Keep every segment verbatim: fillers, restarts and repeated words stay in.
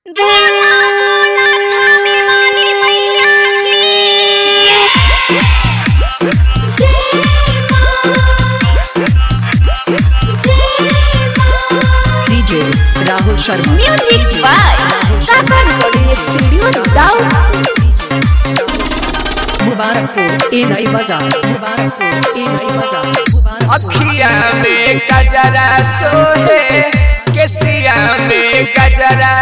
DJ Rahul Sharma music by Kaka recording studio Daudpur Mubarakpur ए नई बाजार मुबारकपुर ए नई बाजार अखिया में गजरा सोहे केसिया में गजरा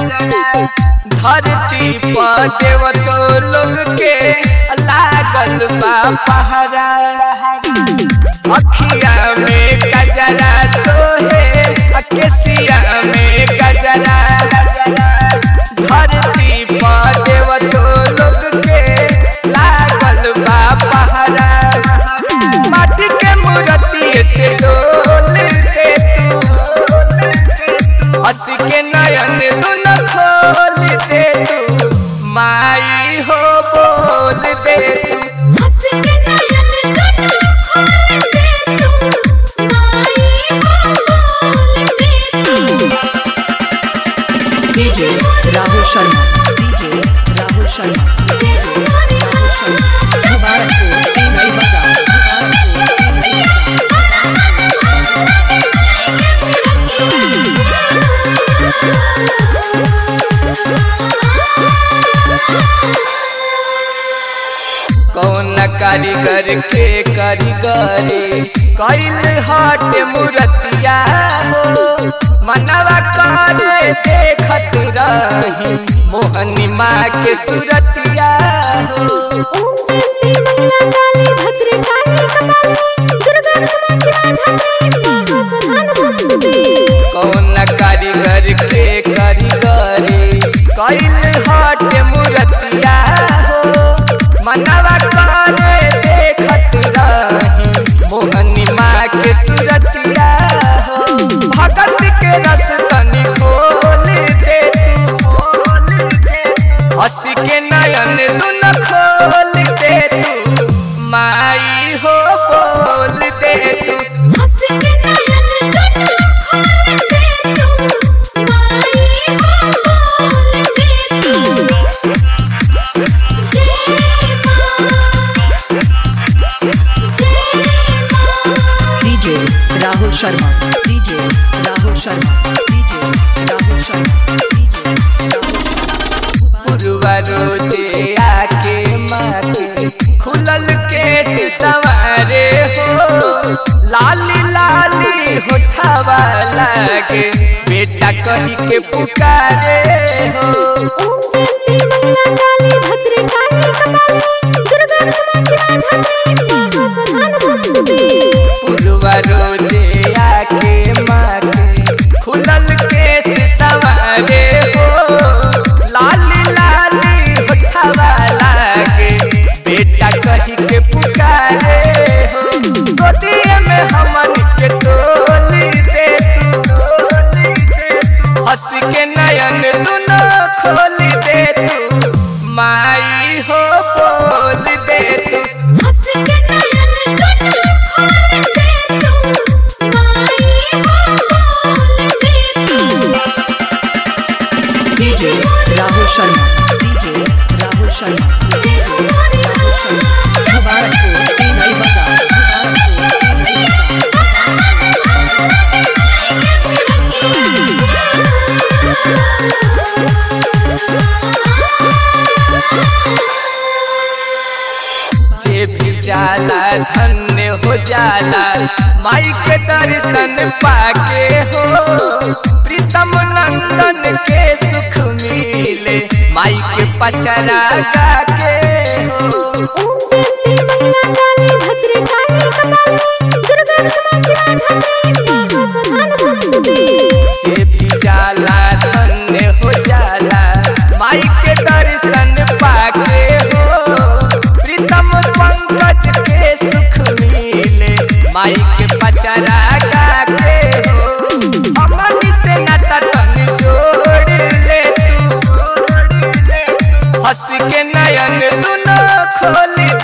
धरती पर देव तो लोग के लागल बा पहरा। अखिया में गजरा सोहे केसिया में गजरा धरती पर देव तो लोग के लागल बा पहरा। माटी के मूर्ति से डोल दे तू हंस के नयन दुन खोल दे तू माई हो बोल दे तू हंस के नयन दुन खोल दे तू माई हो बोल दे तू। DJ Rahul Sharma DJ Rahul Sharma DJ Rahul Sharma Mubarakpur ए नई बाजार मुबारकपुर ए नई कौन कारीगर के कारीगरी कैल हट मूर्तिया हो मनवा करे देखत रही मोहनी माँ के सूरतिया हो। जयंती मंगला काली भद्र काली कपाली दुर्गा क्षमा शिवा धात्री स्वाहा स्वधा नमोस्तुते। कौन कारीगर के कारीगरी कैल हट मूर्तिया हो मनवा करे देखत रही मोहनी माँ के सूरतिया हो। भगत के रस तनी खोल दे तू हंस के नयन दुन खोल दे तू माई हो बोल दे तू हंस के नयन दुन खोल दे तू माई हो बोल दे तू। जय मां DJ Rahul Sharma DJ Rahul Sharma DJ Rahul Sharma DJ पुरवा रोजे आके माके खुलल केस सवारे हो लाली लाली होठावा लागे बेटा कही के पुकारे हो। जयंती मंगला काली भद्र काली कपाली दुर्गा क्षमा शिवा धात्री स्वाहा स्वधा नमोस्तुते। पुरवा रोजे आके माके खुलल केस सवारे हो लाली लाली होठावा लागे बेटा कही के पुकारे हो। गोदिए में हमन के तोल दे तू हंस के नयन दुन खोल दे तू माई हो बोल दे तू हंस के नयन दुन खोल दे तू माई हो बोल दे तू। DJ Rahul Sharma DJ Rahul Sharma DJ Rahul Sharma Mubarakpur ए नई बाजार मुबारकपुर ए नई जे भी जाला धन्य हो जाला माई के दर्शन पाके हो। प्रीतम नंदन के सुख मिले माई के पचरा गाके हो। जयंती मंगला काली भद्र काली कपाली दुर्गा क्षमा शिवा धात्री स्वाहा स्वधा नमोस्तुते। जे भी जाला धन्य हो जाला माई के दर्शन पाके हो। प्रीतम पंकज के सुख मिले माई के पचरा गाके हो। अमन से नाता तन जोड़ ले तू हंस के नयन दुन खोल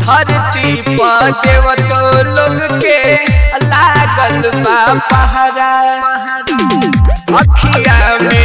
धरती पर देवतो लोग के लागल बा पहरा। अखिया में